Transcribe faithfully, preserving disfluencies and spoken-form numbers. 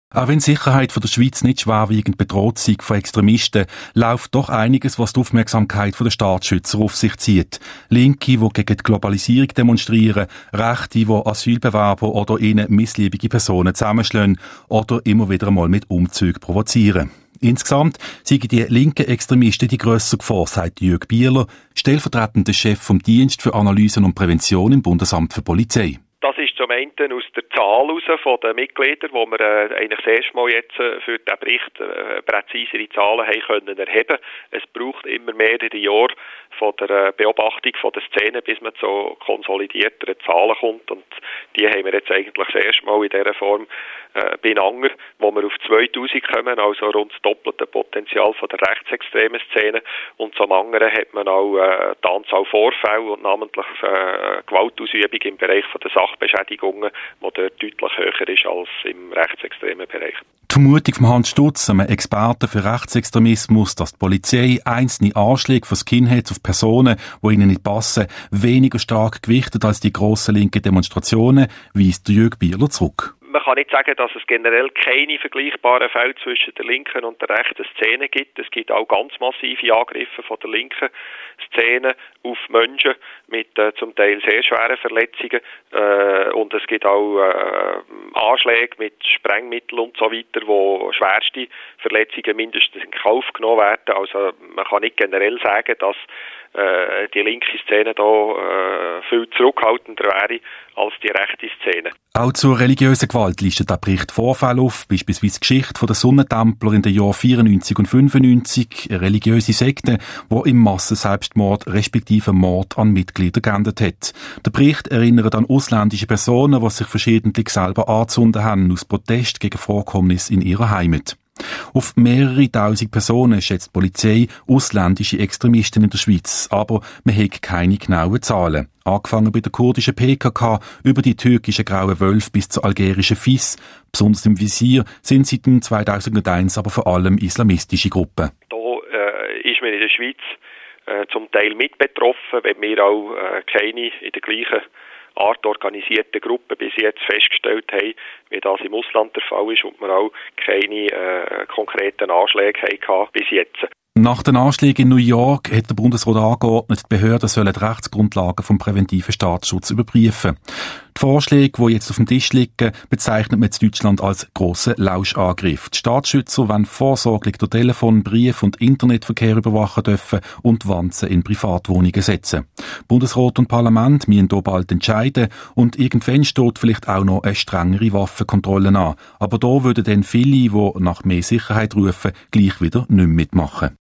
Auch wenn die Sicherheit von der Schweiz nicht schwerwiegend bedroht sei von Extremisten, läuft doch einiges, was die Aufmerksamkeit der Staatsschützer auf sich zieht. Linke, die gegen die Globalisierung demonstrieren, Rechte, die Asylbewerber oder ihnen missliebige Personen zusammenschlagen oder immer wieder einmal mit Umzügen provozieren. Insgesamt seien die linken Extremisten die grössere Gefahr, sagt Jürg Bieler, stellvertretender Chef vom Dienst für Analysen und Prävention im Bundesamt für Polizei. Das ist zum einen aus der Zahl heraus von den Mitgliedern, wo wir äh, eigentlich das erste Mal jetzt äh, für diesen Bericht äh, präzisere Zahlen haben können erheben. Es braucht immer mehrere Jahre von der äh, Beobachtung von der Szene, bis man zu konsolidierteren Zahlen kommt. Und die haben wir jetzt eigentlich das erste Mal in dieser Form äh, beieinander, wo wir auf zweitausend kommen, also rund das doppelte Potenzial von der rechtsextremen Szene. Und zum anderen hat man auch äh, die Anzahl Vorfälle und namentlich äh, Gewaltausübung im Bereich von der Sachbeschädigungen, die dort deutlich höher ist als im rechtsextremen Bereich. Die Vermutung von Hans Stutz, einem Experten für Rechtsextremismus, dass die Polizei einzelne Anschläge von Skinheads auf Personen, die ihnen nicht passen, weniger stark gewichtet als die grossen linken Demonstrationen, weist Jürg Bieler zurück. Man kann nicht sagen, dass es generell keine vergleichbaren Fälle zwischen der linken und der rechten Szene gibt. Es gibt auch ganz massive Angriffe von der linken Szene auf Menschen mit äh, zum Teil sehr schweren Verletzungen. Äh, und es gibt auch äh, Anschläge mit Sprengmitteln und so weiter, wo schwerste Verletzungen mindestens in Kauf genommen werden. Also man kann nicht generell sagen, dass äh, die linke Szene da äh, viel zurückhaltender wäre als die rechte Szene. Auch zur religiösen Gewalt listet der Bericht Vorfälle auf, beispielsweise die Geschichte der Sonnentempler in den Jahren vierundneunzig und fünfundneunzig, eine religiöse Sekte, die im Massenselbstmord respektive Mord an Mitglieder geendet hat. Der Bericht erinnert an ausländische Personen, die sich verschiedentlich selber angezündet haben, aus Protest gegen Vorkommnisse in ihrer Heimat. Auf mehrere tausend Personen schätzt die Polizei ausländische Extremisten in der Schweiz, aber man hat keine genauen Zahlen. Angefangen bei der kurdischen P K K, über die türkischen Grauen Wölfe bis zur algerischen F I S. Besonders im Visier sind seit dem zweitausendeins aber vor allem islamistische Gruppen. Da äh, ist man in der Schweiz äh, zum Teil mit betroffen, wenn wir auch äh, keine in der gleichen Art organisierte Gruppen bis jetzt festgestellt haben, wie das im Ausland der Fall ist und wir auch keine äh, konkreten Anschläge hatten bis jetzt. Nach den Anschlägen in New York hat der Bundesrat angeordnet, die Behörden sollen die Rechtsgrundlagen vom präventiven Staatsschutz überprüfen. Die Vorschläge, die jetzt auf dem Tisch liegen, bezeichnet man in Deutschland als grossen Lauschangriff. Die Staatsschützer wollen vorsorglich durch Telefon-, Brief- und Internetverkehr überwachen dürfen und Wanzen in Privatwohnungen setzen. Bundesrat und Parlament müssen hier bald entscheiden und irgendwann steht vielleicht auch noch eine strengere Waffenkontrolle an. Aber da würden dann viele, die nach mehr Sicherheit rufen, gleich wieder nicht mitmachen.